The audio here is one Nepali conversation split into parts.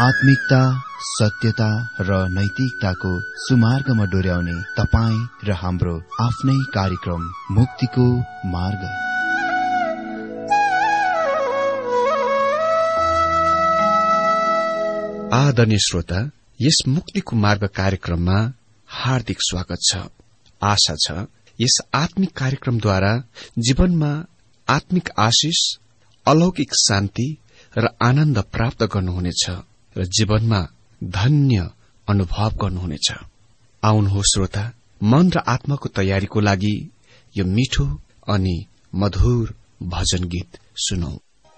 आत्मिकता, सत्यता र नैतिकताको सुमार्गमा डोर्याउने तपाईँ र हाम्रो आफ्नै कार्यक्रम मुक्तिको मार्ग। आदरणीय श्रोता, यस मुक्तिको मार्ग कार्यक्रममा हार्दिक स्वागत छ। आशा छ यस आत्मिक कार्यक्रमद्वारा जीवनमा आत्मिक आशिष, अलौकिक शान्ति र आनन्द प्राप्त गर्नुहुनेछ र जीवनमा धन्य अनुभव गर्नुहुनेछ। आउनुहोस् श्रोता, मन र आत्माको तयारीको लागि यो मिठो अनि मधुर भजन गीत सुनौ।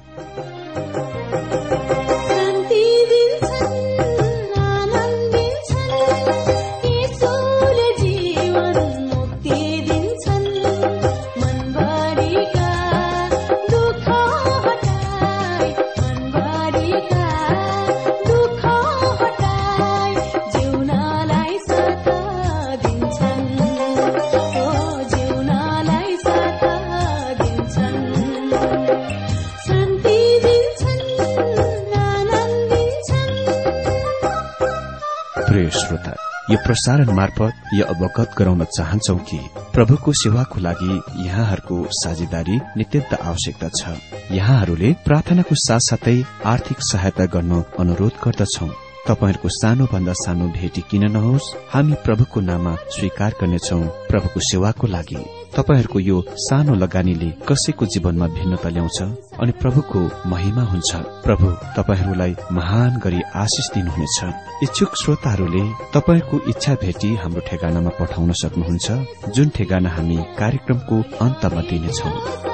श्रोता, यो प्रसारण मार्फत यो अवगत गराउन चाहन्छौ कि प्रभुको सेवाको लागि यहाँहरूको साझेदारी नित्यन्त आवश्यकता छ। यहाँहरूले प्रार्थनाको साथसाथै आर्थिक सहायता गर्न अनुरोध गर्दछौ। तपाईहरूको सानोभन्दा सानो भेटी किन नहोस्, हामी प्रभुको नाममा स्वीकार गर्नेछौ। प्रभुको सेवाको लागि तपाईहरूको यो सानो लगानीले कसैको जीवनमा भिन्नता ल्याउँछ अनि प्रभुको महिमा हुन्छ। प्रभु तपाईहरूलाई महान गरी आशिष दिनुहुनेछ। इच्छुक श्रोताहरूले तपाईहरूको इच्छा भेटी हाम्रो ठेगानामा पठाउन सक्नुहुन्छ, जुन ठेगाना हामी कार्यक्रमको अन्तमा दिनेछौं।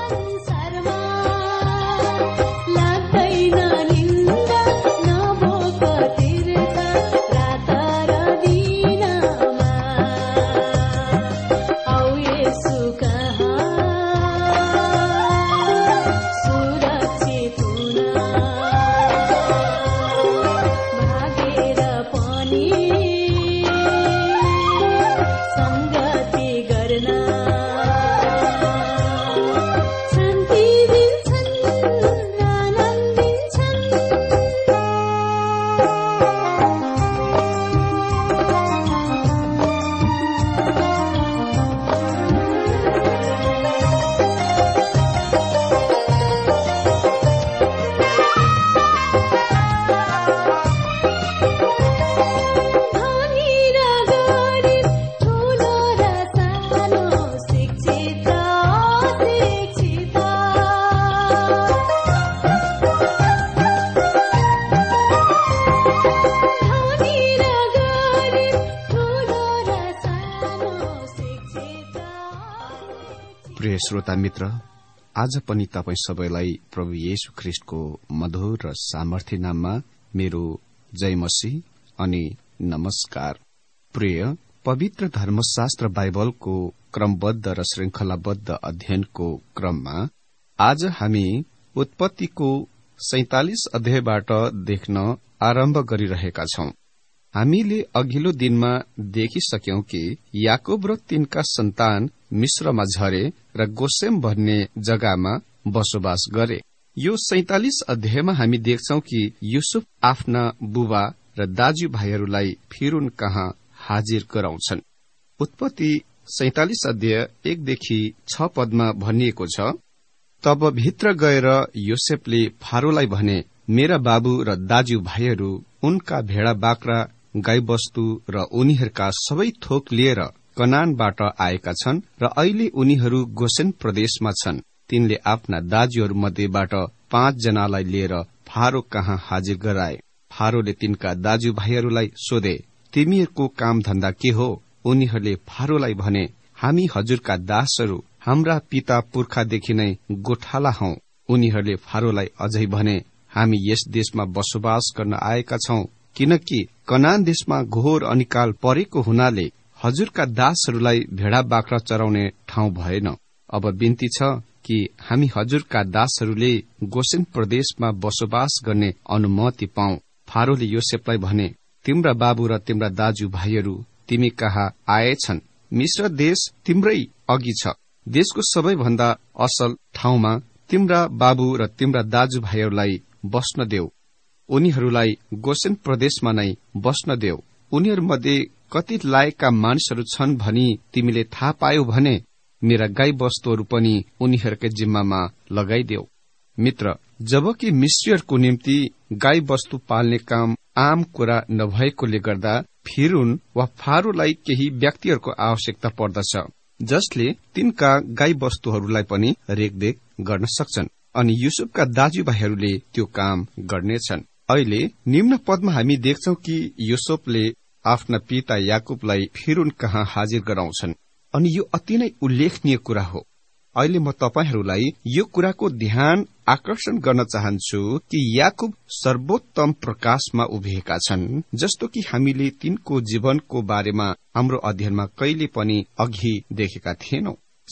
श्रोता मित्र, आज पनि तपाई सबैलाई प्रभु येशू ख्रीष्टको मधुर र सामर्थ्य नाममा मेरो जय मसीह अनि नमस्कार। प्रिय, पवित्र धर्मशास्त्र बाइबलको क्रमबद्ध र श्रृंखलाबद्ध अध्ययनको क्रममा आज हामी उत्पत्तिको 47 अध्यायबाट देख्न आरम्भ गरिरहेका छौं। हामीले अघिल्लो दिनमा देखिसक्यौं कि याकोब र तिनका सन्तान मिश्रमा झरे र गोसेम भन्ने जग्गामा बसोबास गरे। यो 47 अध्यायमा हामी देख्छौं कि युसुफ आफ्ना बुबा र दाजुभाइहरूलाई फिरौन कहाँ हाजिर गराउँछन्। उत्पत्ति 47 अध्याय 1देखि 6 पदमा भनिएको छ, तब भित्र गएर योसेफले फारोलाई भने, मेरा बाबु र दाजुभाइहरू उनका भेडा बाख्रा गाईबस्तु र उनीहरूका सबै थोक लिएर कनानबाट आएका छन् र अहिले उनीहरू गोसेन प्रदेशमा छन्। तिनले आफ्ना दाजुहरू मध्येबाट 5 जनालाई लिएर फारो कहाँ हाजिर गराए। फारोले तिनका दाजुभाइहरूलाई सोधे, तिमीहरूको काम धन्दा के हो? उनीहरूले फारोलाई भने, हामी हजुरका दासहरू, हाम्रा पिता पुर्खादेखि नै गोठाला हौ। उनीहरूले फारोलाई अझै भने, हामी यस देशमा बसोबास गर्न आएका छौं, किनकि कनान देशमा घोर अनिकाल परेको हुनाले हजुरका दासहरूलाई भेडा बाख्रा चराउने ठाउँ भएन। अब बिन्ती छ कि हामी हजुरका दासहरूले गोसेन प्रदेशमा बसोबास गर्ने अनुमति पाऊ। फारोले योसेफलाई भने, तिम्रा बाबु र तिम्रा दाजुभाइहरू तिमी कहाँ आएछन्। मिश्र देश तिम्रै अघि छ। देशको सबैभन्दा असल ठाउँमा तिम्रा बाबु र तिम्रा दाजुभाइहरूलाई बस्न देऊ। उनीहरूलाई गोसेन प्रदेशमा नै बस्न देऊ। उनीहरूमध्ये कति लायकका मानिसहरू छन् भनी तिमीले थाहा पायौ भने मेरा गाई वस्तुहरू पनि उनीहरूकै जिम्मामा लगाइदेऊ। मित्र, जबकि मिश्रीहरूको निम्ति गाई वस्तु पाल्ने काम आम कुरा नभएकोले गर्दा फिरौन वा फारोलाई केही व्यक्तिहरूको आवश्यकता पर्दछ जसले तिनका गाई वस्तुहरूलाई पनि रेखदेख गर्न सक्छन्, अनि युसुफका दाजुभाइहरूले त्यो काम गर्नेछन्। अहिले निम्न पदमा हामी देख्छौं कि युसुफले आफ्ना पिता याकुबलाई फिरौन कहाँ हाजिर गराउँछन्, अनि यो अति नै उल्लेखनीय कुरा हो। अहिले म तपाईहरूलाई यो कुराको ध्यान आकर्षण गर्न चाहन्छु कि याकुब सर्वोत्तम प्रकाशमा उभिएका छन्, जस्तो कि हामीले तिनको जीवनको बारेमा हाम्रो अध्ययनमा कहिले पनि अघि देखेका थिएनौं।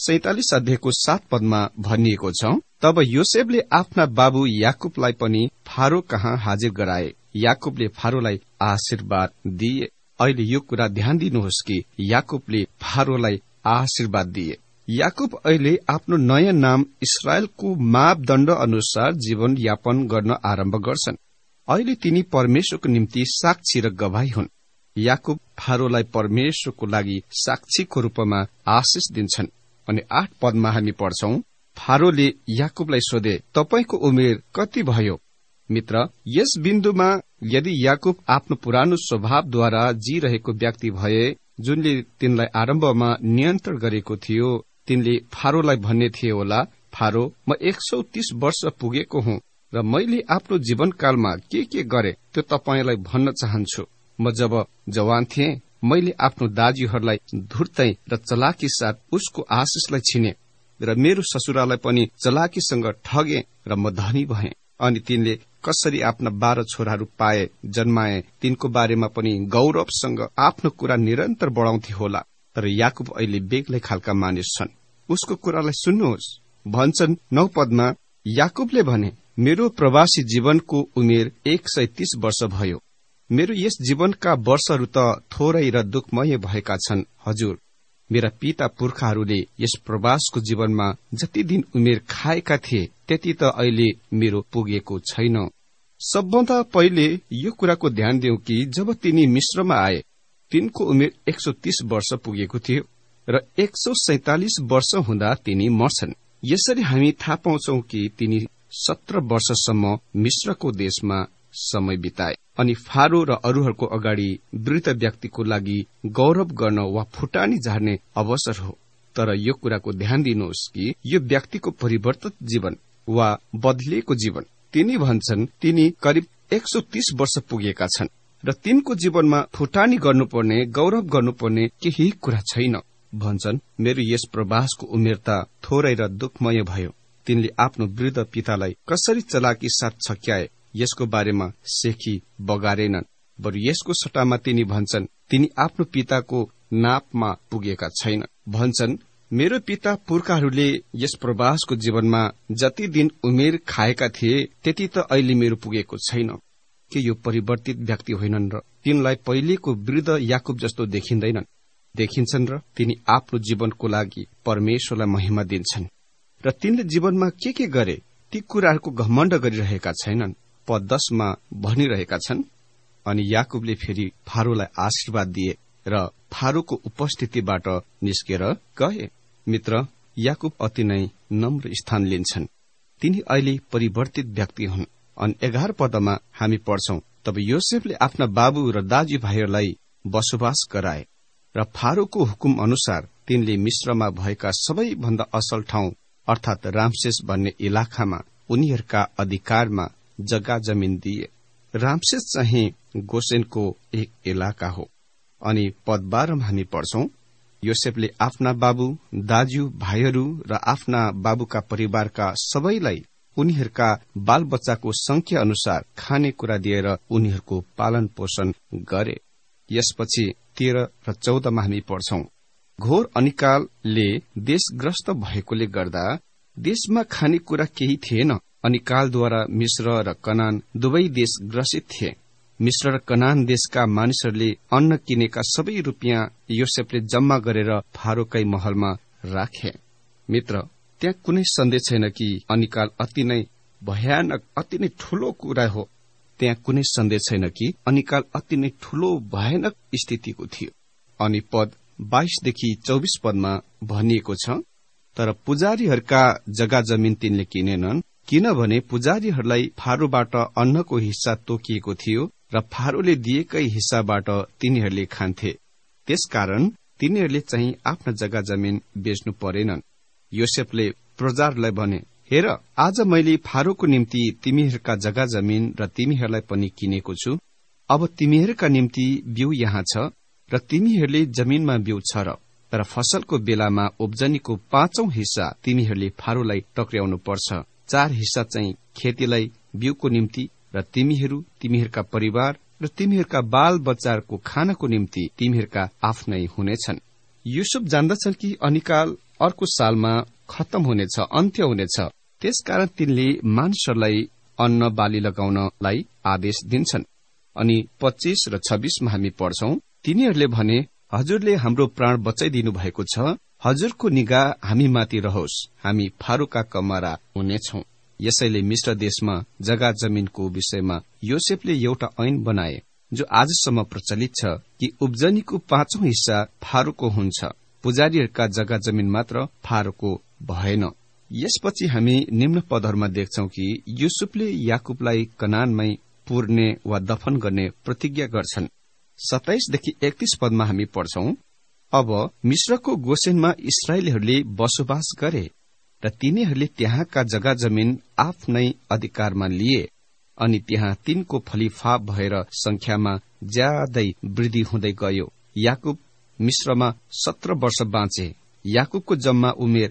47 अध्यायको 7 पदमा भनिएको छ, तब योसेफले आफ्ना बाबु याकुबलाई पनि फारो कहाँ हाजिर गराए। याकुबले फारोलाई आशीर्वाद दिए। अहिले यो कुरा ध्यान दिनुहोस् कि याकुबले फारोलाई आशीर्वाद दिए। याकुब अहिले आफ्नो नयाँ नाम इस्राएलको मापदण्ड अनुसार जीवन यापन गर्न आरम्भ गर्छन्। अहिले तिनी परमेश्वरको निम्ति साक्षी र गवाही हुन्। याकुब फारोलाई परमेश्वरको लागि साक्षीको रूपमा आशिष दिन्छन्। अनि 8 पदमा हामी पढ्छौं, फारोले याकुबलाई सोधे, तपाईको उमेर कति भयो? मित्र, यस बिन्दुमा यदि याकुब आफ्नो पुरानो स्वभावद्वारा जीरहेको व्यक्ति भए, जुनले तिनलाई आरम्भमा नियन्त्रण गरेको थियो, तिनले फारोलाई भन्ने थिए होला, फारो, म 130 वर्ष पुगेको हुँ र मैले आफ्नो जीवनकालमा के गरे त्यो तपाईलाई भन्न चाहन्छु। म जब जवान थिएँ, मैले आफ्नो दाजुहरूलाई धुर्तै र चलाकी साथ उसको आशिषलाई छिने र मेरो ससुरालाई पनि चलाकीसँग ठगे र म धनी भएँ। अनि तिनले कसरी आफ्ना 12 छोराहरू पाए, जन्माए, तिनको बारेमा पनि गौरवसँग आफ्नो कुरा निरन्तर बढाउँथे होला। तर याकुब अहिले बेग्लै खालका मानिस छन्। उसको कुरालाई सुन्नुहोस्। भन्छन् 9 पदमा, याकुबले भने, मेरो प्रवासी जीवनको उमेर 130 वर्ष भयो। मेरो यस जीवनका वर्षहरू त थोरै र दुःखमय भएका छन् हजुर। मेरा पिता पुर्खाहरूले यस प्रवासको जीवनमा जति दिन उमेर खाएका थिए त्यति त अहिले मेरो पुगेको छैन। सबभन्दा पहिले यो कुराको ध्यान दिउँ कि जब तिनी मिश्रमा आए, तिनको उमेर 130 वर्ष पुगेको थियो र 147 वर्ष हुँदा तिनी मर्छन्। यसरी हामी थाहा पाउँछौ कि तिनी 17 वर्षसम्म मिश्रको देशमा समय बिताए। अनि फारो र अरूहरूको अगाडि वृद्ध व्यक्तिको लागि गौरव गर्न वा फुटानी झार्ने अवसर हो। तर यो कुराको ध्यान दिनुहोस् कि यो व्यक्तिको परिवर्तित जीवन वा बदलिएको जीवन। तिनी भन्छन् तिनी करिब 130 वर्ष पुगेका छन् र तिनको जीवनमा फुटानी गर्नुपर्ने, गौरव गर्नुपर्ने केही कुरा छैन। भन्छन् मेरो यस प्रवासको उमेर त थोरै र दुःखमय भयो। तिनले आफ्नो वृद्ध पितालाई कसरी चलाकी साथ छक्याए यसको बारेमा सेखी बगारेनन्। बरु यसको सट्टामा तिनी भन्छन् तिनी आफ्नो पिताको नापमा पुगेका छैन। भन्छन् मेरो पिता पुर्खाहरूले यस प्रवासको जीवनमा जति दिन उमेर खाएका थिए त्यति त अहिले मेरो पुगेको छैन। के यो परिवर्तित व्यक्ति होइनन् र तिनलाई पहिलेको वृद्ध याकुब जस्तो देखिन्छन् र तिनी आफ्नो जीवनको लागि परमेश्वरलाई महिमा दिन्छन् र तिनले जीवनमा के गरे ती कुराहरूको घमण्ड गरिरहेका छैनन्। पद 10 मा भनिरहेका छन्, अनि याकुबले फेरि फारोलाई आशीर्वाद दिए र फारोको उपस्थितिबाट निस्केर गए। मित्र, याकुब अति नै नम्र स्थान लिन्छन्। तिनी अहिले परिवर्तित व्यक्ति हुन्। अनि 11 पदमा हामी पढ्छौं, तब योसेफले आफ्ना बाबु र दाजुभाइहरूलाई बसोबास गराए र फारोको हुकुम अनुसार तिनले मिश्रमा भएका सबैभन्दा असल ठाउँ अर्थात रामसेस भन्ने इलाकामा उनीहरूका अधिकारमा जग्गा जमिन दिए। रामसेस चाहिँ गोसेनको एक इलाका हो। अनि पद 12 मा हामी पढ्छौं, योसेफले आफ्ना बाबु, दाजु भाइहरू र आफ्ना बाबुका परिवारका सबैलाई उनीहरूका बाल बच्चाको संख्या अनुसार खानेकुरा दिएर उनीहरूको पालन पोषण गरे। यसपछि 13 र 14 मा हामी पढ्छौं, घोर अनिकालले देशग्रस्त भएकोले गर्दा देशमा खानेकुरा केही थिएन। अनिकालद्वारा मिश्र र कनान दुवै देश ग्रसित थिए। मिश्र र कनान देशका मानिसहरूले अन्न किनेका सबै रुपियाँ योसेफले जम्मा गरेर फारोकै महलमा राखे। मित्र, त्यहाँ कुनै सन्देह छैन कि अनिकाल अति नै भयानक, अति नै ठूलो कुरा हो। त्यहाँ कुनै सन्देह छैन कि अनिकाल अति नै ठूलो भयानक स्थितिको थियो। अनि पद 22देखि 24 पदमा भनिएको छ, तर पुजारीहरूका जग्गा जमिन तिनले किनेनन्, किनभने पुजारीहरूलाई फारोबाट अन्नको हिस्सा तोकिएको थियो र फारोले दिएकै हिस्साबाट तिनीहरूले खान्थे। त्यसकारण तिनीहरूले चाहिँ आफ्ना जग्गा जमिन बेच्नु परेनन्। योसेफले प्रजाहरूलाई भने, हेर, आज मैले फारोको निम्ति तिमीहरूका जग्गा जमिन र तिमीहरूलाई पनि किनेको छु। अब तिमीहरूका निम्ति बिउ यहाँ छ र तिमीहरूले जमिनमा बिउ छ र, तर फसलको बेलामा उब्जनीको 5औं हिस्सा तिमीहरूले फारोलाई टक्र्याउनु पर्छ। 4 हिस्सा चाहिँ खेतीलाई बिउको निम्ति र तिमीहरू, तिमीहरूका परिवार र तिमीहरूका बाल बच्चाहरूको खानको निम्ति तिमीहरूका आफ्नै हुनेछन्। युसुफ जान्दछन् कि अनिकाल अर्को सालमा खत्तम हुनेछ, अन्त्य हुनेछ। त्यसकारण तिनले मानिसहरूलाई अन्न बाली लगाउनलाई आदेश दिन्छन्। अनि 25 र 26मा हामी पढ्छौं, तिनीहरूले भने, हजुरले हाम्रो प्राण बचाइदिनु भएको छ, हजुरको निगाह हामीमाथि रहोस्, हामी फारोका कमारा हुनेछौं। यसैले मिश्र देशमा जग्गा जमिनको विषयमा योसेफले एउटा ऐन बनाए, जो आजसम्म प्रचलित छ कि उब्जनीको 5औं हिस्सा फारोको हुन्छ, पुजारीहरूका जग्गा जमिन मात्र फारोको भएन। यसपछि हामी निम्न पदहरूमा देख्छौं कि युसुफले याकुबलाई कनानमै पुर्ने वा दफन गर्ने प्रतिज्ञा गर्छन्। 27देखि 31 पदमा हामी पढ्छौं, अब मिश्रको गोसेनमा इस्राएलीहरूले बसोबास गरे र तिनीहरूले त्यहाँका जग्गा जमिन आफ्नै अधिकारमा लिए अनि त्यहाँ तिनको फलिफाप भएर संख्यामा ज्यादै वृद्धि हुँदै गयो। याकुब मिश्रमा 17 वर्ष बाँचे। याकुबको जम्मा उमेर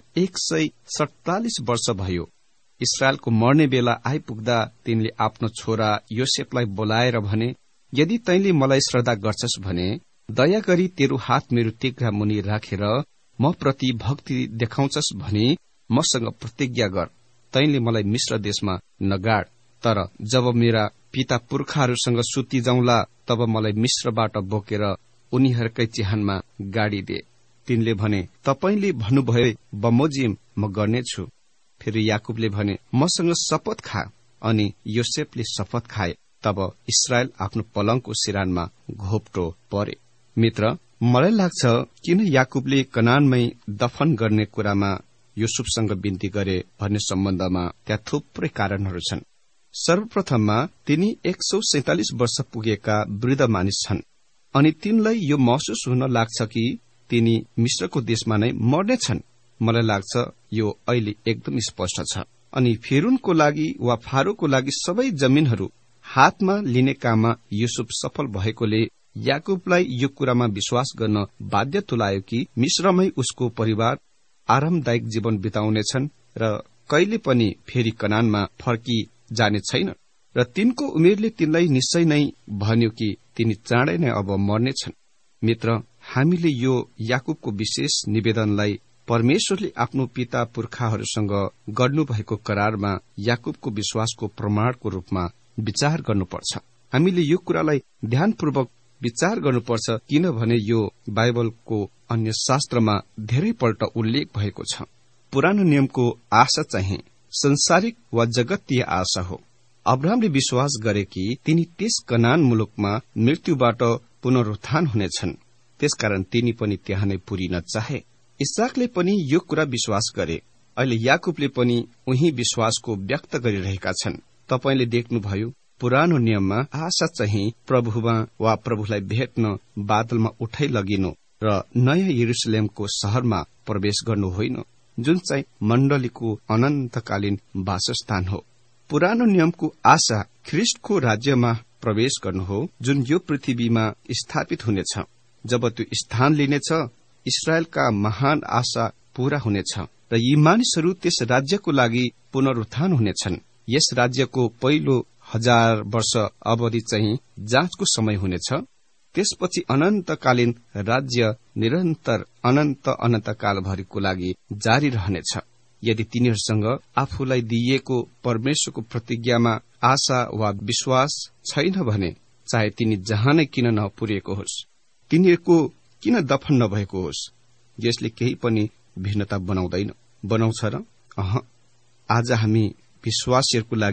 147 वर्ष भयो। इस्राएलको मर्ने बेला आइपुग्दा तिनले आफ्नो छोरा योसेफलाई बोलाएर भने, यदि तैँले मलाई श्रद्धा गर्छस् भने दया गरी तेरो हात मेरो टेक्रा मुनि राखेर म प्रति भक्ति देखाउँछस् भने मसँग प्रतिज्ञा गर, तैँले मलाई मिश्र देशमा नगाड, तर जब मेरा पिता पुर्खाहरूसँग सुति जाउँला तब मलाई मिश्रबाट बोकेर उनीहरूकै चिहानमा गाडिदे। तिनले भने, तपाईंले भन्नुभयो बमोजिम म गर्नेछु। फेरि याकुबले भने, मसँग शपथ खा, अनि योसेफले शपथ खाए। तब इस्राएल आफ्नो पलङको सिरानमा घोप्टो परे। मित्र, मलाई लाग्छ किन याकुबले कनानमै दफन गर्ने कुरामा युसुफसँग बिन्ती गरे भन्ने सम्बन्धमा त्यहाँ थुप्रै कारणहरू छन्। सर्वप्रथममा तिनी 147 वर्ष पुगेका वृद्ध मानिस छन् अनि तिनलाई यो महसुस हुन लाग्छ कि तिनी मिश्रको देशमा नै मर्नेछन्। मलाई लाग्छ यो अहिले एकदम स्पष्ट छ। अनि फिरौनको लागि वा फारोको लागि सबै जमिनहरू हातमा लिने काममा युसुफ सफल भएकोले याकुबलाई यो कुरामा विश्वास गर्न बाध्य तुल्यायो कि मिश्रमै उसको परिवार आरामदायक जीवन बिताउनेछन् र कहिले पनि फेरि कनानमा फर्की जाने छैन। र तिनको उमेरले तिनलाई निश्चय नै भन्यो कि तिनी चाँडै नै अब मर्नेछन्। मित्र, हामीले यो याकुबको विशेष निवेदनलाई परमेश्वरले आफ्नो पिता पुर्खाहरूसँग गर्नुभएको करारमा याकुबको विश्वासको प्रमाणको रूपमा विचार गर्नुपर्छ। हामीले यो कुरालाई ध्यानपूर्वक विचार गर्नुपर्छ, किनभने यो बाइबलको अन्य शास्त्रमा धेरैपल्ट उल्लेख भएको छ। पुरानो नियमको आशा चाहिँ संसारिक वा जगतीय आशा हो। अब्राहमले विश्वास गरे कि तिनी त्यस कनान मुलुकमा मृत्युबाट पुनरुत्थान हुनेछन्, त्यसकारण तिनी पनि त्यहाँ नै पुरिन चाहे। इसाकले पनि यो कुरा विश्वास गरे। अहिले याकुबले पनि उही विश्वासको व्यक्त गरिरहेका छन्। तपाईले देख्नुभयो, पुरानो नियममा आशा चाहिँ प्रभुमा वा प्रभुलाई भेट्न बादलमा उठाइ लगिनु र नयाँ यरुशलेमको शहरमा प्रवेश गर्नु होइन, जुन चाहिँ मण्डलीको अनन्तकालीन वासस्थान हो। पुरानो नियमको आशा ख्रिस्टको राज्यमा प्रवेश गर्नु हो, जुन यो पृथ्वीमा स्थापित हुनेछ। जब त्यो स्थान लिनेछ, इस्राएलका महान आशा पूरा हुनेछ र यी मानिसहरू त्यस राज्यको लागि पुनरुत्थान हुनेछन्। यस राज्यको पहिलो 1000 वर्ष अवधि चाहिँ जाँचको समय हुनेछ। त्यसपछि अनन्तकालीन राज्य निरन्तर अनन्तकालभरिको लागि जारी रहनेछ। यदि तिनीहरूसँग आफूलाई दिइएको परमेश्वरको प्रतिज्ञामा आशा वा विश्वास छैन भने, चाहे तिनी जहाँ नै किन नपुरिएको होस्, तिनीहरूको किन दफन नभएको होस्, यसले केही पनि भिन्नता बनाउँछ र? आज हामी विश्वासीहरूको लागि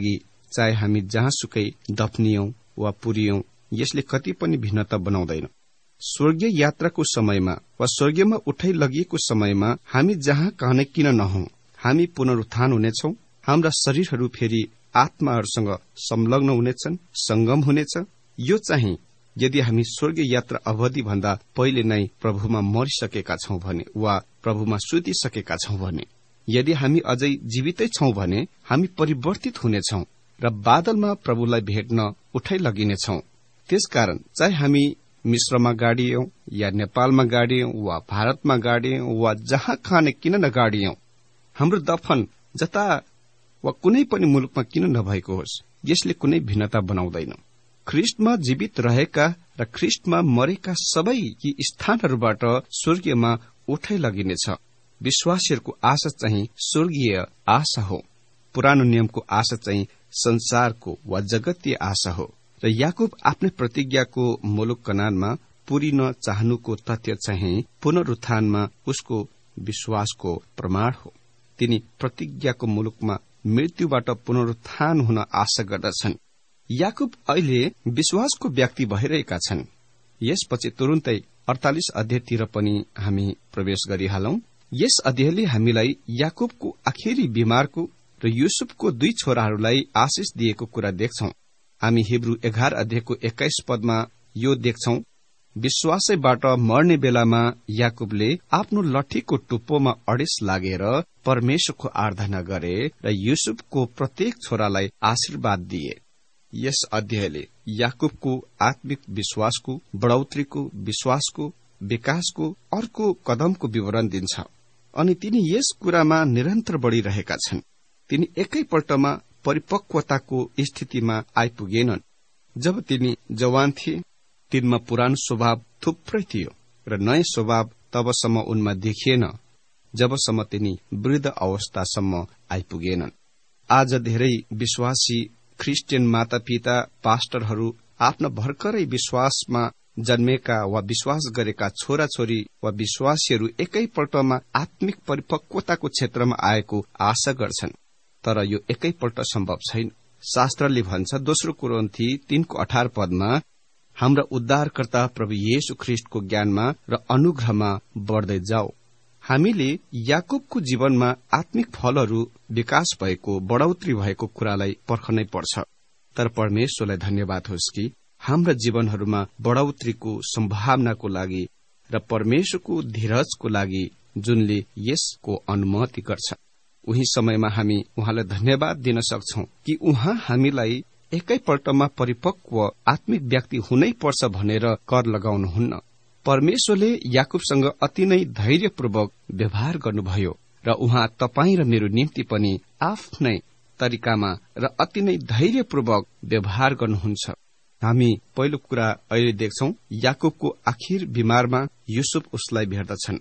चाहे हामी जहाँसुकै दफनियौं वा पुर्यौं, यसले कति पनि भिन्नता बनाउँदैन। स्वर्गीय यात्राको समयमा वा स्वर्गीयमा उठाइ लगिएको समयमा हामी जहाँ कहने किन नहौं, हामी पुनरुत्थान हुनेछौं। हाम्रा शरीरहरू फेरि आत्माहरूसँग संलग्न हुनेछन्, संगम हुनेछ। यो चाहिँ यदि हामी स्वर्गीय यात्रा अवधि भन्दा पहिले नै प्रभुमा मरिसकेका छौं भने वा प्रभुमा सुतिसकेका छौं भने। यदि हामी अझै जीवितै छौं भने हामी परिवर्तित हुनेछौं र बादलमा प्रभुलाई भेट्न उठाइ लगिनेछौं। त्यसकारण चाहे हामी मिश्रमा गाडियौं या नेपालमा गाडियौं वा भारतमा गाडियौं वा जहाँ खाने किन नगाडियौं, हाम्रो दफन जता वा कुनै पनि मुलुकमा किन नभएको होस्, यसले कुनै भिन्नता बनाउँदैन। ख्रिस्टमा जीवित रहेका र ख्रिस्टमा मरेका सबै यी स्थानहरूबाट स्वर्गीयमा उठाइ लगिनेछ। विश्वासीहरूको आशा चाहिँ स्वर्गीय आशा हो। पुरानो नियमको आशा चाहिँ संसारको वा जगतीय आशा हो र याकूब आफ्नै प्रतिज्ञाको मुलुक कनानमा पुरिन चाहनुको तथ्य चाहिँ पुनरुत्थानमा उसको विश्वासको प्रमाण हो। तिनी प्रतिज्ञाको मुलुकमा मृत्युबाट पुनरुत्थान हुन आशा गर्दछन्। याकूब अहिले विश्वासको व्यक्ति भइरहेका छन्। यसपछि तुरुन्तै 48 अध्यायतिर पनि हामी प्रवेश गरिहालौं। यस अध्यायले हामीलाई याकूबको आखिरी बिमारको र युसुफको 2 छोराहरूलाई आशिष दिएको कुरा देख्छौं। हामी हिब्रू 11 अध्यायको 21 पदमा यो देख्छौं, विश्वासैबाट मर्ने बेलामा याकूबले आफ्नो लठीको टुप्पोमा अडेस लागेर परमेश्वरको आराधना गरे र युसुफको प्रत्येक छोरालाई आशीर्वाद दिए। यस अध्यायले याकूबको आत्मिक विश्वासको, बढौत्रीको, विश्वासको, विकासको अर्को कदमको विवरण दिन्छ अनि तिनी यस कुरामा निरन्तर बढ़िरहेका छन्। तिनी एकैपल्टमा परिपक्वताको स्थितिमा आइपुगेनन्। जब तिनी जवान थिए तिनमा पुरानो स्वभाव थुप्रै थियो र नयाँ स्वभाव तबसम्म उनमा देखिएन जबसम्म तिनी वृद्ध अवस्थासम्म आइपुगेनन्। आज धेरै विश्वासी ख्रिस्टियन मातापिता पास्टरहरू आफ्ना भर्खरै विश्वासमा जन्मेका वा विश्वास गरेका छोराछोरी वा विश्वासीहरू एकैपल्टमा आत्मिक परिपक्वताको क्षेत्रमा आएको आशा गर्छन्, तर यो एकैपल्ट सम्भव छैन। शास्त्रले भन्छ 2 कोरिन्थी 3:18 पदमा, हाम्रा उद्धारकर्ता प्रभु येशू ख्रिस्टको ज्ञानमा र अनुग्रहमा बढ्दै जाऊ। हामीले याकूबको जीवनमा आत्मिक फलहरू विकास भएको, बढौत्री भएको कुरालाई पर्खनै पर्छ। तर परमेश्वरलाई धन्यवाद होस् कि हाम्रा जीवनहरूमा बढौत्रीको सम्भावनाको लागि र परमेश्वरको धीरजको लागि जुनले यसको अनुमति गर्छ। उही समयमा हामी उहाँलाई धन्यवाद दिन सक्छौं कि उहाँ हामीलाई एकैपल्टमा परिपक्व आत्मिक व्यक्ति हुनै पर्छ भनेर कर लगाउनुहुन्न। परमेश्वरले याकूबसँग अति नै धैर्यपूर्वक व्यवहार गर्नुभयो र उहाँ तपाईं र मेरो निम्ति पनि आफ्नै तरिकामा र अति नै धैर्यपूर्वक व्यवहार गर्नुहुन्छ। हामी पहिलो कुरा अहिले देख्छौं, याकूबको आखिर बिमारमा युसुफ उसलाई भेट्दछन्।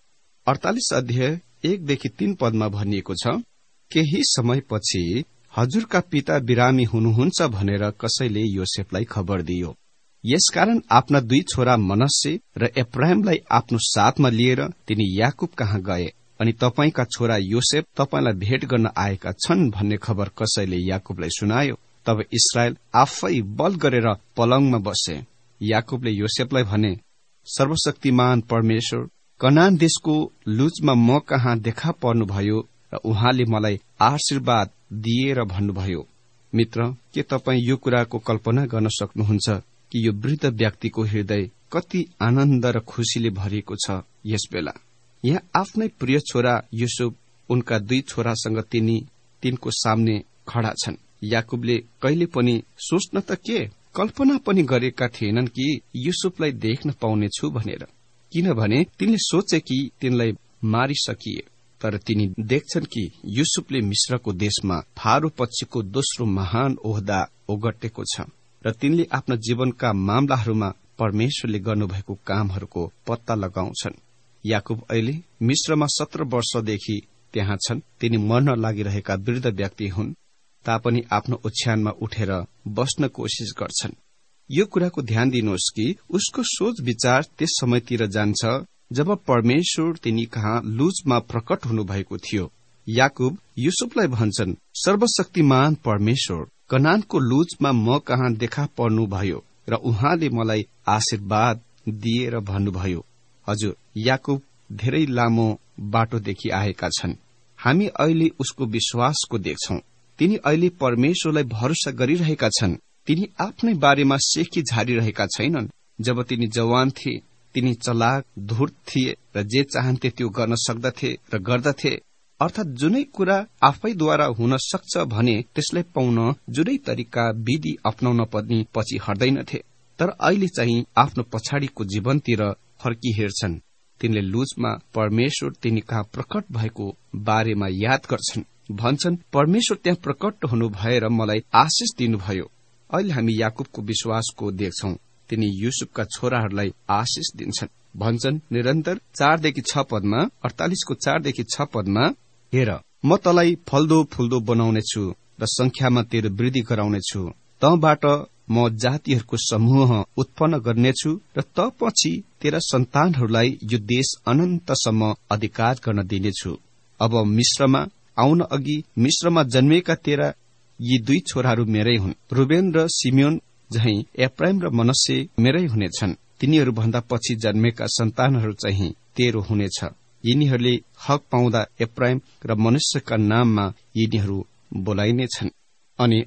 48 अध्याय 1-3 पदमा भनिएको छ, केही समयपछि हजुरका पिता बिरामी हुनुहुन्छ भनेर कसैले योसेफलाई खबर दियो। यसकारण आफ्ना 2 छोरा मनश्शे र एफ्राइमलाई आफ्नो साथमा लिएर तिनी याकूब कहाँ गए अनि तपाईंका छोरा योसेफ तपाईंलाई भेट गर्न आएका छन् भन्ने खबर कसैले याकूबलाई सुनायो। तब इस्राएल आफै बल गरेर पलङमा बसे। याकूबले योसेफलाई भने, सर्वशक्तिमान परमेश्वर कनान देशको लुजमा म कहाँ देखा पर्नुभयो र उहाँले मलाई आशीर्वाद दिएर भन्नुभयो। मित्र, के तपाईं यो कुराको कल्पना गर्न सक्नुहुन्छ कि यो वृद्ध व्यक्तिको हृदय कति आनन्द र खुशीले भरिएको छ। यस बेला यहाँ आफ्नै प्रिय छोरा युसुफ उनका 2 छोरासँग तिनको सामने खड़ा छन्। याकूबले कहिले पनि सोच्न त के, कल्पना पनि गरेका थिएनन् कि युसुफलाई देख्न पाउनेछु भनेर, किनभने तिनले सोचे कि तिनलाई मारिसकिए। तर तिनी देख्छन् कि युसुफले मिश्रको देशमा फारो पछिको दोस्रो महान ओहदा ओगटेको छ र तिनले आफ्ना जीवनका मामलाहरूमा परमेश्वरले गर्नुभएको कामहरूको पत्ता लगाउँछन्। याकूब अहिले मिश्रमा 17 वर्षदेखि त्यहाँ छन्। तिनी मर्न लागिरहेका वृद्ध व्यक्ति हुन् तापनि आफ्नो ओछ्यानमा उठेर बस्न कोशिश गर्छन्। यो कुराको ध्यान दिनुहोस् कि उसको सोच विचार त्यस समयतिर जान्छ जब परमेश्वर तिनी कहाँ लुजमा प्रकट हुनुभएको थियो। याकूब युसुफलाई भन्छन्, सर्वशक्तिमान परमेश्वर कनानको लुजमा म कहाँ देखा पर्नुभयो र उहाँले मलाई आशीर्वाद दिएर भन्नुभयो, हजुर, याकुब धेरै लामो बाटोदेखि आएका छन्। हामी अहिले उसको विश्वासको देख्छौं। तिनी अहिले परमेश्वरलाई भरोसा गरिरहेका छन्। तिनी आफ्नै बारेमा सेखी झारिरहेका छैनन्। जब तिनी जवान थिए, तिनी चलाक, धूर्त थिए र जे चाहन्थे त्यो गर्न सक्दथे र गर्दथे। अर्थात जुनै कुरा आफैद्वारा हुन सक्छ भने त्यसलाई पाउन जुनै तरिका विधि अपनाउन पनि पछि हट्दैनथे। तर अहिले चाहिँ आफ्नो पछाडिको जीवनतिर फर्की हेर्छन्। तिनले लुजमा परमेश्वर तिनी कहाँ प्रकट भएको बारेमा याद गर्छन्। भन्छन्, परमेश्वर त्यहाँ प्रकट हुनु भएर मलाई आशिष दिनुभयो। अहिले हामी याकुबको विश्वासको देख्छौं। तिनी युसुफका छोराहरूलाई आशिष दिन्छन्। भन्छन् निरन्तर 4-6 पदमा, 48को 4-6 पदमा, हेर, म तँलाई फल्दो फुल्दो बनाउनेछु र संख्यामा तेरो वृद्धि गराउनेछु। तँबाट म जातिहरूको समूह उत्पन्न गर्नेछु र त पछि तेरा सन्तानहरूलाई यो देश अनन्तसम्म अधिकार गर्न दिनेछु। अब मिश्रमा आउन अघि मिश्रमा जन्मेका तेरा यी 2 छोराहरू मेरै हुन्। रुबेन र सिमियोन झै एफ्राइम र मनस्से मेरै हुनेछन्। तिनीहरू भन्दा पछि जन्मेका सन्तानहरू चाहिँ तेरो हुनेछ। यिनीहरूले हक पाउँदा एफ्राइम र मनस्सेका नाममा यिनीहरू बोलाइनेछन्। अनि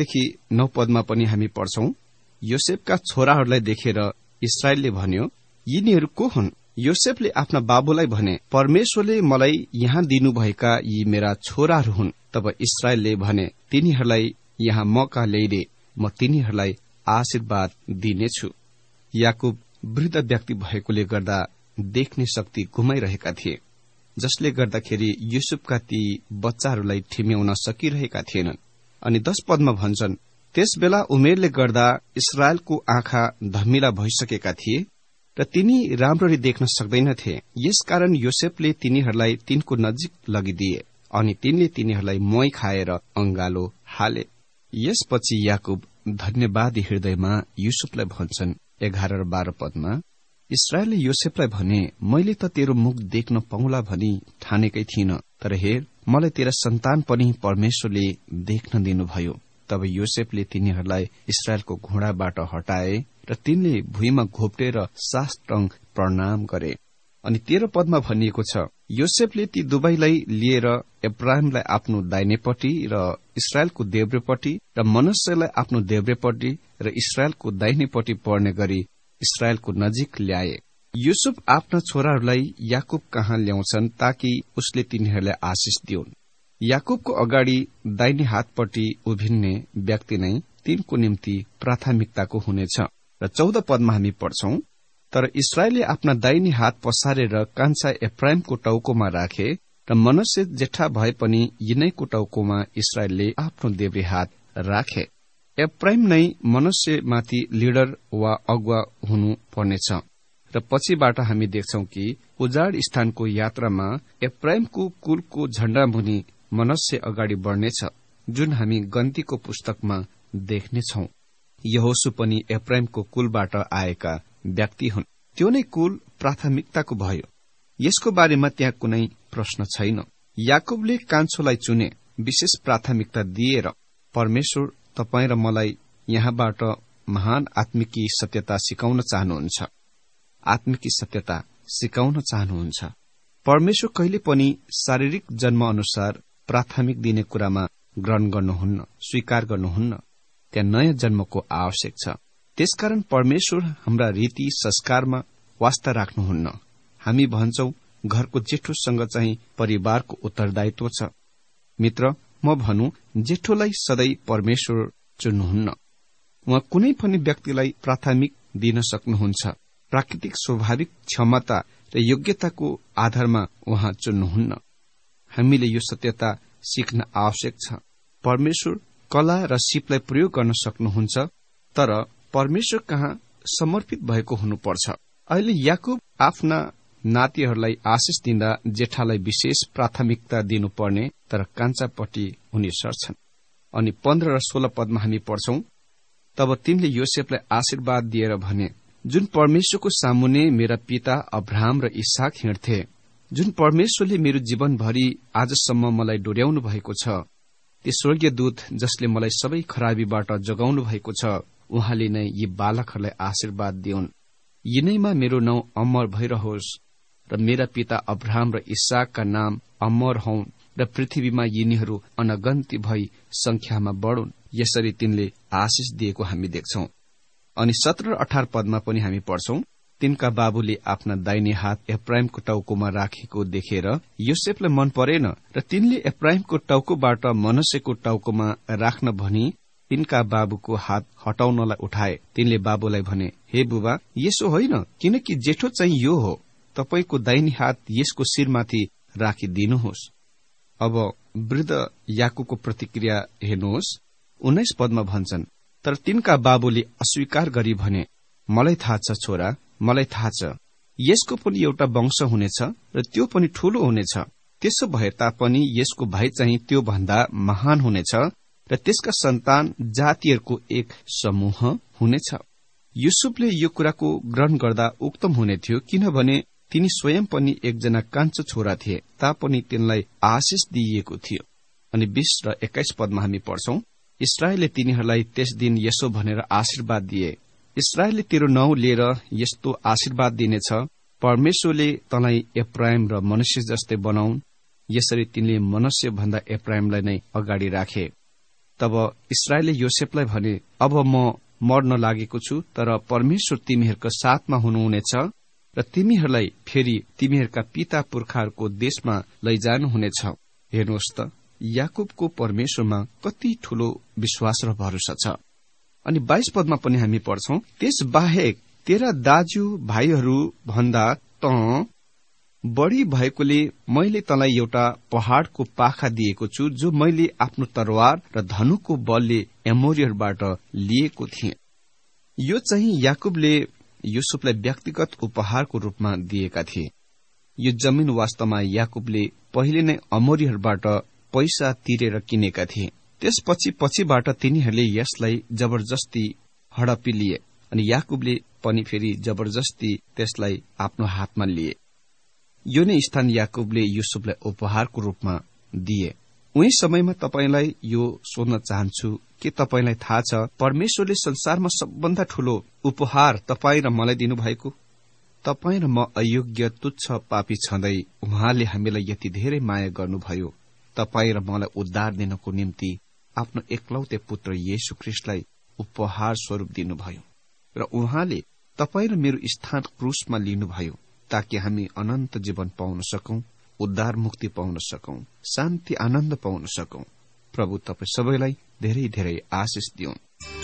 8-9 पदमा पनि हामी पढ्छौं, योसेफका छोराहरूलाई देखेर इस्राएलले भन्यो, यिनीहरू को हुन्? योसेफले आफ्ना बाबुलाई भने, परमेश्वरले मलाई यहाँ दिनुभएका यी मेरा छोराहरू हुन्। तब इस्राएलले भने, तिनीहरूलाई यहाँ म कहाँ ल्याइदे, म तिनीहरूलाई आशीर्वाद दिनेछु। याकुब वृद्ध व्यक्ति भएकोले गर्दा देख्ने शक्ति गुमाइरहेका थिए, जसले गर्दाखेरि युसुफका ती बच्चाहरूलाई ठिम्याउन सकिरहेका थिएनन्। अनि 10 पदमा भन्छन्, त्यसबेला उमेरले गर्दा इस्राएलको आँखा धमिला भइसकेका थिए र तिनी राम्ररी देख्न सक्दैनथे। यसकारण योसेफले तिनीहरूलाई तिनको नजिक लगिदिए अनि तिनले तिनीहरूलाई मोही खाएर अंगालो हाले। यसपछि याकुब धन्यवादी हृदयमा युसुफलाई भन्छन् 11 र 12 पदमा, इस्राएलले योसेफलाई भने, मैले त तेरो मुख देख्न पाउला भनी ठानेकै थिइन, तर हेर, मलाई तेरा सन्तान पनि परमेश्वरले देख्न दिनुभयो। तब योसेफले तिनीहरूलाई इस्राएलको घोडाबाट हटाए र तिनले भुइँमा घोप्टेर साष्टाङ्ग प्रणाम गरे। अनि 13 पदमा भनिएको छ, योसेफले ती दुवैलाई लिएर एफ्राइमलाई आफ्नो दाहिनेपट्टि र इस्राएलको देब्रेपट्टि र मनस्सेलाई आफ्नो देब्रेपट्टि र इस्राएलको दाहिनेपट्टि पर्ने गरी इस्राएलको नजिक ल्याए। युसुफ आफ्ना छोराहरूलाई याकुब कहाँ ल्याउँछन् ताकि उसले तिनीहरूलाई आशिष दिउन्। याकुबको अगाडि दाहिने हातपट्टि उभिन्ने व्यक्ति नै तिनको निम्ति प्राथमिकताको हुनेछ। र 14 पदमा हामी पढ्छौं, तर इस्राएलले आफ्ना दाहिने हात पसारेर कान्छा एफ्राइमको टाउकोमा राखे र मनस्से जेठा भए पनि यिनैको टाउकोमा इस्राएलले आफ्नो देब्रे हात राखे। एफ्राइम नै मनस्से माथि लिडर वा अगुवा हुनु पर्नेछ। र पछिबाट हामी देख्छौं कि उजाड स्थानको यात्रामा एफ्राइमको कुलको झण्डा मुनि मनस्से अगाडि बढ्नेछ, जुन हामी गन्तीको पुस्तकमा देख्नेछौं। यहोशू पनि एफ्राइमको कुलबाट आएका व्यक्ति हुन्। त्यो नै कुल प्राथमिकताको भयो। यसको बारेमा त्यहाँ कुनै प्रश्न छैन। याकुबले कान्छोलाई चुने, विशेष प्राथमिकता दिएर, परमेश्वर तपाईँ र मलाई यहाँबाट महान आत्मिकी सत्यता सिकाउन चाहनुहुन्छ। आत्मिकी सत्यता सिकाउन चाहनुहुन्छ। परमेश्वर कहिले पनि शारीरिक जन्म अनुसार प्राथमिक दिने कुरामा ग्रहण गर्नुहुन्न, स्वीकार गर्नुहुन्न। त्यहाँ नयाँ जन्मको आवश्यक छ। त्यसकारण परमेश्वर हाम्रा रीति संस्कारमा वास्ता राख्नुहुन्न। हामी भन्छौं घरको जेठोसँग चाहिँ परिवारको उत्तरदायित्व छ। मित्र, म भनौं जेठोलाई सधैँ परमेश्वर चुन्नुहुन्न। उहाँ कुनै पनि व्यक्तिलाई प्राथमिक दिन सक्नुहुन्छ। प्राकृतिक स्वाभाविक क्षमता र योग्यताको आधारमा उहाँ चुन्नुहुन्न। हामीले यो सत्यता सिक्न आवश्यक छ। परमेश्वर कला र सिपलाई प्रयोग गर्न सक्नुहुन्छ, तर परमेश्वर कहाँ समर्पित भएको हुनुपर्छ। अहिले याकुब आफ्ना नातिहरूलाई आशिष दिँदा जेठालाई विशेष प्राथमिकता दिनुपर्ने, तर कान्छापट्टि उनी सर्छन्। अनि 15 र 16 पदमा हामी पढ्छौं, तब तिनले योसेफलाई आशीर्वाद दिएर भने, जुन परमेश्वरको सामुने मेरा पिता अब्राहम र इसहाक हिँड्थे, जुन परमेश्वरले मेरो जीवनभरि आजसम्म मलाई डोर्याउनु भएको छ, ती स्वर्गीय दूत जसले मलाई सबै खराबीबाट जगाउनु भएको छ, उहाँले नै यी बालकहरूलाई आशीर्वाद दिउन्। यिनैमा मेरो नाउँ अमर भइरहोस् र मेरा पिता अब्राहम र इसाकका नाम अमर हौन् र पृथ्वीमा यिनीहरू अनगन्ती भई संख्यामा बढुन्। यसरी तिनले आशिष दिएको हामी देख्छौं। अनि 17 र 18 पदमा पनि हामी पढ्छौं, तिनका बाबुले आफ्ना दाहिने हात एफ्राइमको टाउकोमा राखेको देखेर योसेफलाई मन परेन र तिनले एफ्राइमको टाउकोबाट मनस्सेको टाउकोमा राख्न भनी तिनका बाबुको हात हटाउनलाई उठाए। तिनले बाबुलाई भने, हे बुबा, यसो होइन, किनकि जेठो चाहिँ यो हो। तपाईको दाहिने हात यसको शिरमाथि राखिदिनुहोस्। अब वृद्ध याकुबको प्रतिक्रिया हेर्नुहोस्। 19 पदमा भन्छन्, तर तिनका बाबुले अस्वीकार गरी भने, मलाई थाहा छ छोरा, मलाई थाहा छ, यसको पनि एउटा वंश हुनेछ र त्यो पनि ठूलो हुनेछ। त्यसो भए तापनि यसको भाइ चाहिँ त्यो भन्दा महान हुनेछ र त्यसका सन्तान जातिहरूको एक समूह हुनेछ। युसुफले यो कुराको ग्रहण गर्दा उक्तम हुने थियो, किनभने तिनी स्वयं पनि एकजना कान्छो छोरा थिए, तापनि तिनलाई आशिष दिइएको थियो। अनि 20 र 21 पदमा हामी पढ्छौं, इस्राएलले तिनीहरूलाई त्यस दिन यसो भनेर आशीर्वाद दिए, इस्राएलले तेरो नाउँ लिएर यस्तो आशीर्वाद दिनेछ, परमेश्वरले तँलाई एफ्राइम र मनस्से जस्तै बनाउन्। यसरी तिनले मनस्से भन्दा एफ्राइमलाई नै अगाडि राखे। तब इस्राएलले योसेफलाई भने, अब म मर्न लागेको छु, तर परमेश्वर तिमीहरूका साथमा हुनुहुनेछ र तिमीहरूलाई फेरि तिमीहरूका पिता पुर्खाहरूको देशमा लैजानुहुनेछ। हेर्नुहोस् त, याकुबको परमेश्वरमा कति ठूलो विश्वास र भरोसा छ। अनि 22 पदमा पनि हामी पढ्छौं, त्यस बाहेक तेरा दाजु भाइहरू भन्दा त बढ़ी भएकोले मैले तँलाई एउटा पहाड़को पाखा दिएको छु, जो मैले आफ्नो तरवार र धनुको बलले एमोरियरबाट लिएको थिएँ। यो चाहिँ याकुबले युसुफलाई व्यक्तिगत उपहारको रूपमा दिएका थिए। यो जमिन वास्तवमा याकुबले पहिले नै अमोरीहरूबाट पैसा तिरेर किनेका थिए। त्यसपछि पछिबाट तिनीहरूले यसलाई जबरजस्ती हडपी लिए अनि याकुबले पनि फेरि जबरजस्ती त्यसलाई आफ्नो हातमा लिए। यो नै स्थान याकुबले युसुफलाई उपहारको रूपमा दिए। उही समयमा तपाईलाई यो सोध्न चाहन्छु के तपाईलाई थाहा छ परमेश्वरले संसारमा सबभन्दा ठूलो उपहार तपाईं र मलाई दिनुभएको? तपाईं र म अयोग्य तुच्छ पापी छँदै उहाँले हामीलाई यति धेरै माया गर्नुभयो। तपाईं र मलाई उद्धार दिनको निम्ति आफ्नो एकलौते पुत्र येशू ख्रीष्टलाई उपहार स्वरूप दिनुभयो र उहाँले तपाईं र मेरो स्थान क्रूसमा लिनुभयो ताकि हामी अनन्त जीवन पाउन सकौं, उद्धार मुक्ति पाउन सकौं, शान्ति आनन्द पाउन सकौं। प्रभु तपाईं सबैलाई धेरै धेरै आशिष दिउन्।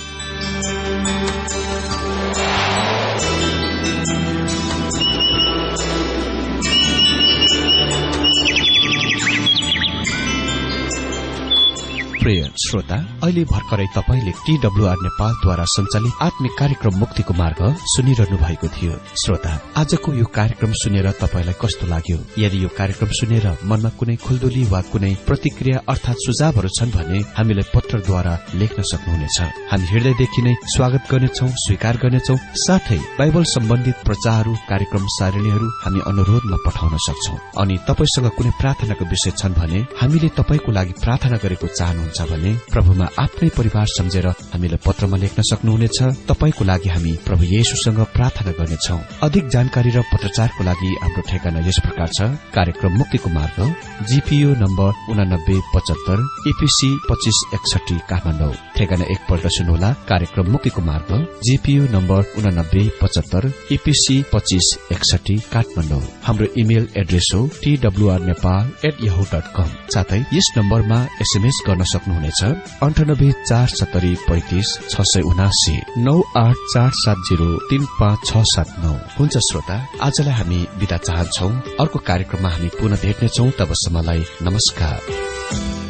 प्रिय श्रोता, अहिले भर्खरै तपाईले TWR नेपालद्वारा सञ्चालित आत्मिक कार्यक्रम मुक्तिको मार्ग सुनिरहनु भएको थियो। श्रोता, आजको यो कार्यक्रम सुनेर तपाईलाई कस्तो लाग्यो? यदि यो कार्यक्रम सुनेर मनमा कुनै खुल्दुली वा कुनै प्रतिक्रिया अर्थात सुझावहरू छन् भने हामीलाई पत्रद्वारा लेख्न सक्नुहुनेछ। हामी हृदयदेखि नै स्वागत गर्नेछौं, स्वीकार गर्नेछौं। साथै बाइबल सम्बन्धित प्रचारहरू, कार्यक्रम सारणीहरू हामी अनुरोधमा पठाउन सक्छौं। अनि तपाईसँग कुनै प्रार्थनाको विषय छन् भने हामीले तपाईको लागि प्रार्थना गरेको चाहनुहुन्छ भने प्रभुमा आफ्नै परिवार सम्झेर हामीलाई पत्रमा लेख्न सक्नुहुनेछ। तपाईको लागि हामी प्रभु येशूसँग प्रार्थना गर्नेछौं। अधिक जानकारी र पत्रचारको लागि हाम्रो ठेगाना यस प्रकार छ। कार्यक्रम मुक्तिको मार्ग, GPO नम्बर 8975 EPC 2561 काठमाडौँ। ठेगाना एकपल्ट सुन्नुहोला। कार्यक्रम मुक्तिको मार्ग, GPO नम्बर 8975 EPC 2561 काठमाडौँ। हाम्रो इमेल एड्रेस हो twrnepal@yahoo.com। साथै यस नम्बरमा SMS गर्न सक्नुहुनेछ 984735 67984703567 हुन्छ। श्रोता, आजलाई हामी बिदा चाहन्छौं। अर्को कार्यक्रममा हामी पुनः भेट्नेछौं। तबसम्मलाई नमस्कार।